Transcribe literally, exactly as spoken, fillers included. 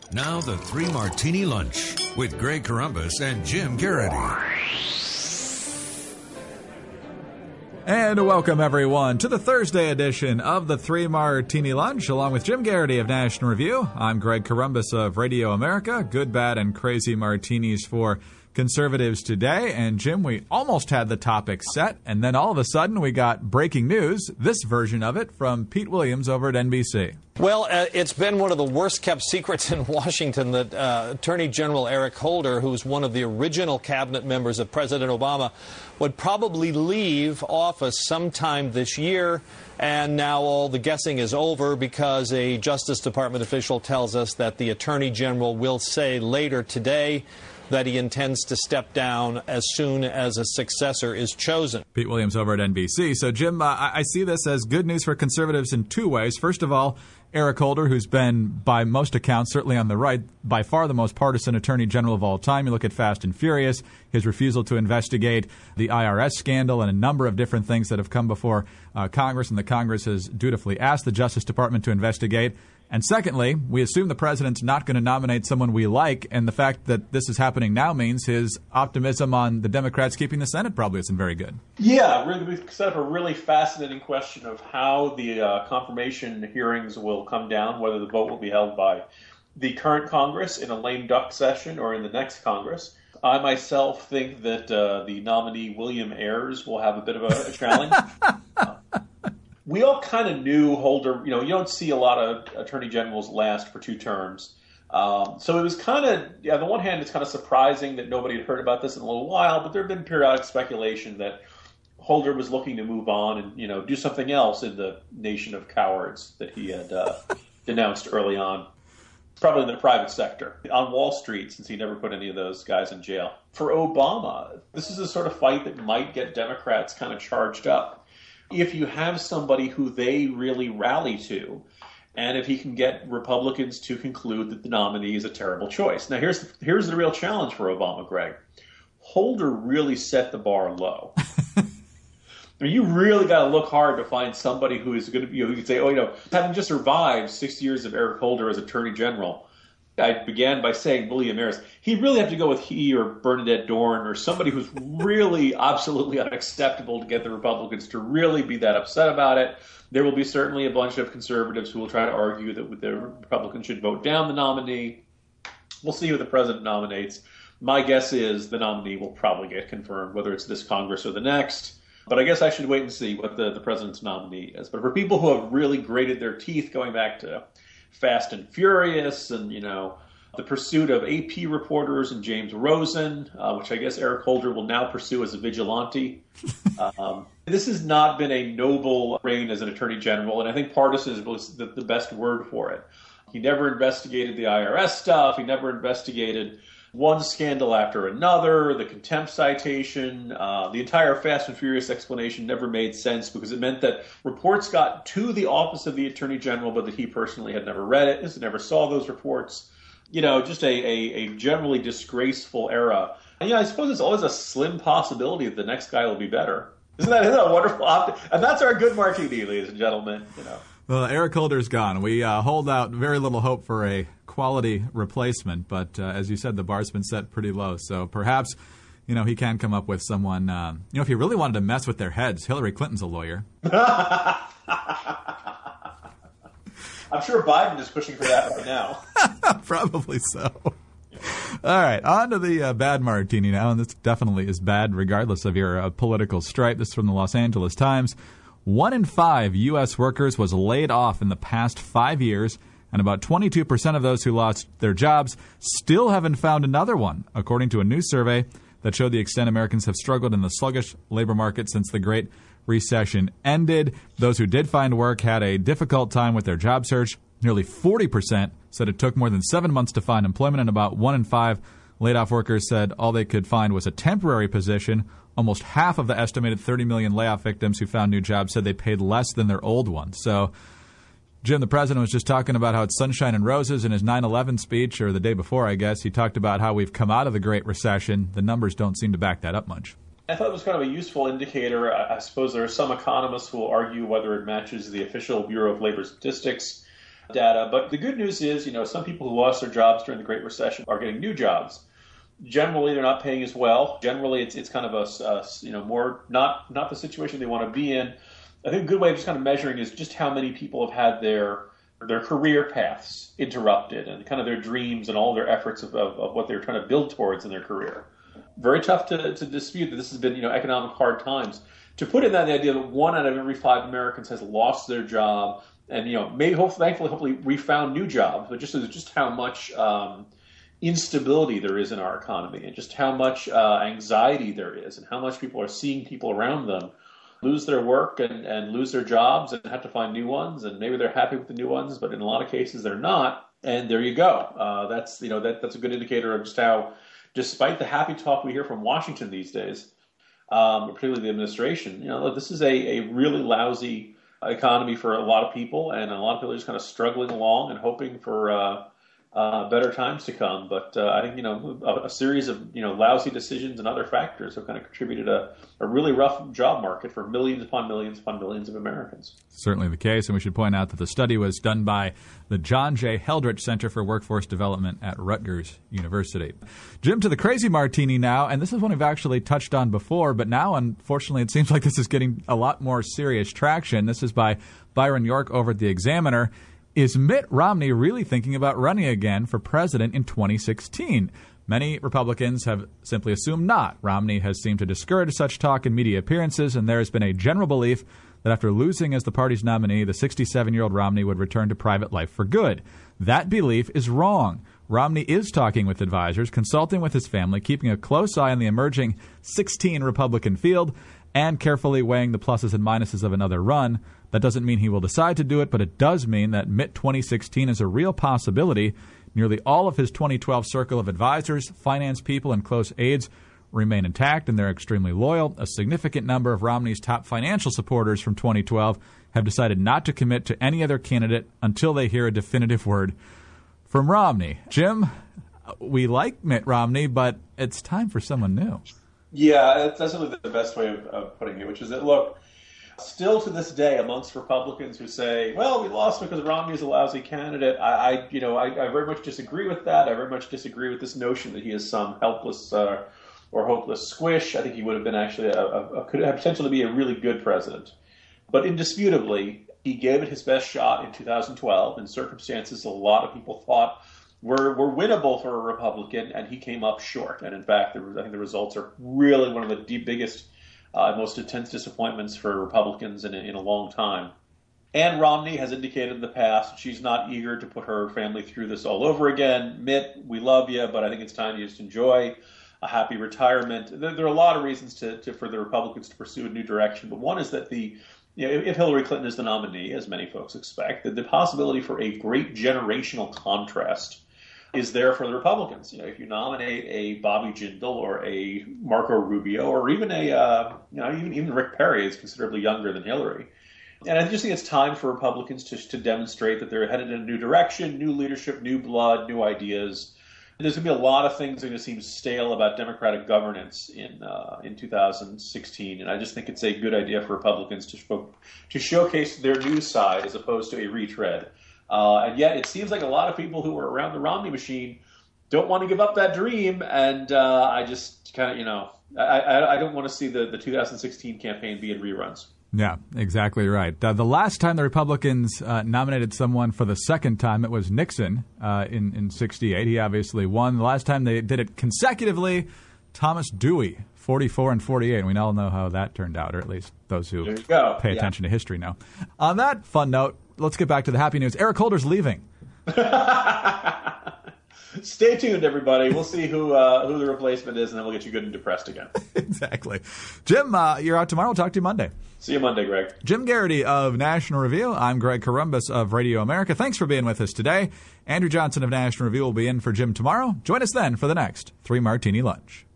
Now the Three Martini Lunch with Greg Corombos and Jim Garrity. And welcome, everyone, to the Thursday edition of the Three Martini Lunch, along with Jim Garrity of National Review. I'm Greg Corombos of Radio America. Good, bad, and crazy martinis for conservatives today. And, Jim, we almost had the topic set, and then all of a sudden we got breaking news, this version of it, from Pete Williams over at N B C. Well, uh, it's been one of the worst-kept secrets in Washington that uh, Attorney General Eric Holder, who's one of the original cabinet members of President Obama, would probably leave office sometime this year. And now all the guessing is over because a Justice Department official tells us that the Attorney General will say later today that he intends to step down as soon as a successor is chosen. Pete Williams over at N B C. So, Jim, uh, I see this as good news for conservatives in two ways. First of all, Eric Holder, who's been, by most accounts, certainly on the right, by far the most partisan attorney general of all time. You look at Fast and Furious, his refusal to investigate the I R S scandal, and a number of different things that have come before uh, Congress, and the Congress has dutifully asked the Justice Department to investigate. And secondly, we assume the president's not going to nominate someone we like, and the fact that this is happening now means his optimism on the Democrats keeping the Senate probably isn't very good. Yeah, really, we've set up a really fascinating question of how the uh, confirmation hearings will come down, whether the vote will be held by the current Congress in a lame duck session or in the next Congress. I myself think that uh, the nominee, William Ayers, will have a bit of a, a challenge. uh, We all kind of knew Holder, you know, you don't see a lot of attorney generals last for two terms. Um, so it was kind of, yeah, on the one hand, it's kind of surprising that nobody had heard about this in a little while, but there had been periodic speculation that Holder was looking to move on and, you know, do something else in the nation of cowards that he had uh, denounced early on. Probably in the private sector, on Wall Street, since he never put any of those guys in jail. For Obama, this is a sort of fight that might get Democrats kind of charged up. If you have somebody who they really rally to, and if he can get Republicans to conclude that the nominee is a terrible choice. Now, here's the, here's the real challenge for Obama, Greg. Holder really set the bar low. I mean, you really got to look hard to find somebody who is going to be, you know, who can say, oh, you know, having just survived six years of Eric Holder as Attorney General, I began by saying William Ayers. He'd really have to go with he or Bernadette Dorn or somebody who's really absolutely unacceptable to get the Republicans to really be that upset about it. There will be certainly a bunch of conservatives who will try to argue that the Republicans should vote down the nominee. We'll see who the president nominates. My guess is the nominee will probably get confirmed, whether it's this Congress or the next. But I guess I should wait and see what the, the president's nominee is. But for people who have really grated their teeth going back to Fast and Furious and, you know, the pursuit of A P reporters and James Rosen, uh, which I guess Eric Holder will now pursue as a vigilante. um, this has not been a noble reign as an attorney general, and I think partisan was the, the best word for it. He never investigated the I R S stuff. He never investigated one scandal after another, the contempt citation, uh, the entire Fast and Furious explanation never made sense because it meant that reports got to the office of the Attorney General, but that he personally had never read it, he never saw those reports. You know, just a, a, a generally disgraceful era. And, yeah, I suppose it's always a slim possibility that the next guy will be better. Isn't that, isn't that a wonderful option? And that's our good martini, ladies and gentlemen, you know. Well, Eric Holder's gone. We uh, hold out very little hope for a quality replacement, but uh, as you said, the bar's been set pretty low. So perhaps, you know, he can come up with someone. Uh, you know, if he really wanted to mess with their heads, Hillary Clinton's a lawyer. I'm sure Biden is pushing for that right now. Probably so. All right, on to the uh, bad martini now, and this definitely is bad regardless of your uh, political stripe. This is from the Los Angeles Times. One in five U S workers was laid off in the past five years, and about twenty-two percent of those who lost their jobs still haven't found another one, according to a new survey that showed the extent Americans have struggled in the sluggish labor market since the Great Recession ended. Those who did find work had a difficult time with their job search. Nearly forty percent said it took more than seven months to find employment, and about one in five laid-off workers said all they could find was a temporary position. Almost half of the estimated thirty million layoff victims who found new jobs said they paid less than their old ones. So, Jim, the president was just talking about how it's sunshine and roses in his nine eleven speech, or the day before, I guess. He talked about how we've come out of the Great Recession. The numbers don't seem to back that up much. I thought it was kind of a useful indicator. I suppose there are some economists who will argue whether it matches the official Bureau of Labor Statistics data. But the good news is, you know, some people who lost their jobs during the Great Recession are getting new jobs. Generally, they're not paying as well. Generally, it's it's kind of a, a you know more not not the situation they want to be in. I think a good way of just kind of measuring is just how many people have had their their career paths interrupted and kind of their dreams and all their efforts of, of, of what they're trying to build towards in their career. Very tough to, to dispute that this has been, you know, economic hard times. To put in that the idea that one out of every five Americans has lost their job and, you know, maybe hopefully, thankfully, hopefully we found new jobs, but just just how much um, instability there is in our economy and just how much uh, anxiety there is and how much people are seeing people around them lose their work and, and lose their jobs and have to find new ones, and maybe they're happy with the new ones, but in a lot of cases they're not. And there you go. Uh, that's you know that that's a good indicator of just how, despite the happy talk we hear from Washington these days, um, particularly the administration, you know, look, this is a, a really lousy economy for a lot of people, and a lot of people are just kind of struggling along and hoping for uh, uh, better times to come. But uh, I think you know a, a series of you know lousy decisions and other factors have kind of contributed a, a really rough job market for millions upon millions upon millions of Americans. Certainly the case, and we should point out that the study was done by the John J. Heldrich Center for Workforce Development at Rutgers University. Jim, to the crazy martini now, and this is one we've actually touched on before, but now, unfortunately, it seems like this is getting a lot more serious traction. This is by Byron York over at The Examiner. Is Mitt Romney really thinking about running again for president in twenty sixteen? Many Republicans have simply assumed not. Romney has seemed to discourage such talk in media appearances, and there has been a general belief that after losing as the party's nominee, the sixty-seven-year-old Romney would return to private life for good. That belief is wrong. Romney is talking with advisors, consulting with his family, keeping a close eye on the emerging sixteen Republican field, and carefully weighing the pluses and minuses of another run. That doesn't mean he will decide to do it, but it does mean that Mitt twenty sixteen is a real possibility. Nearly all of his twenty twelve circle of advisors, finance people, and close aides remain intact, and they're extremely loyal. A significant number of Romney's top financial supporters from twenty twelve have decided not to commit to any other candidate until they hear a definitive word from Romney. Jim, we like Mitt Romney, but it's time for someone new. Yeah, that's really the best way of, of putting it, which is that, look, still to this day, amongst Republicans who say, "Well, we lost because Romney is a lousy candidate," I, I you know, I, I very much disagree with that. I very much disagree with this notion that he is some helpless uh, or hopeless squish. I think he would have been actually a, a, a could have potential to be a really good president. But indisputably, he gave it his best shot in two thousand twelve in circumstances a lot of people thought were were winnable for a Republican, and he came up short. And in fact, the, I think the results are really one of the deep, biggest Uh, most intense disappointments for Republicans in a, in a long time. Ann Romney has indicated in the past she's not eager to put her family through this all over again. Mitt, we love you, but I think it's time you just enjoy a happy retirement. There, there are a lot of reasons to, to for the Republicans to pursue a new direction, but one is that the you know, if Hillary Clinton is the nominee, as many folks expect, that the possibility for a great generational contrast is there for the Republicans. You know, if you nominate a Bobby Jindal or a Marco Rubio or even a, uh, you know, even, even Rick Perry is considerably younger than Hillary. And I just think it's time for Republicans to, to demonstrate that they're headed in a new direction, new leadership, new blood, new ideas. There's going to be a lot of things that are going to seem stale about Democratic governance in uh, in two thousand sixteen, and I just think it's a good idea for Republicans to show, to showcase their new side as opposed to a retread. Uh, and yet it seems like a lot of people who are around the Romney machine don't want to give up that dream, and uh, I just kind of, you know, I, I, I don't want to see the, the two thousand sixteen campaign be in reruns. Yeah, exactly right. Uh, the last time the Republicans uh, nominated someone for the second time, it was Nixon uh, in, in sixty-eight. He obviously won. The last time they did it consecutively, Thomas Dewey, forty-four and forty-eight. And we all know how that turned out, or at least those who pay yeah. attention to history know. On that fun note, let's get back to the happy news. Eric Holder's leaving. Stay tuned, everybody. We'll see who uh, who the replacement is, and then we'll get you good and depressed again. Exactly. Jim, uh, you're out tomorrow. We'll talk to you Monday. See you Monday, Greg. Jim Garrity of National Review. I'm Greg Corombos of Radio America. Thanks for being with us today. Andrew Johnson of National Review will be in for Jim tomorrow. Join us then for the next Three Martini Lunch.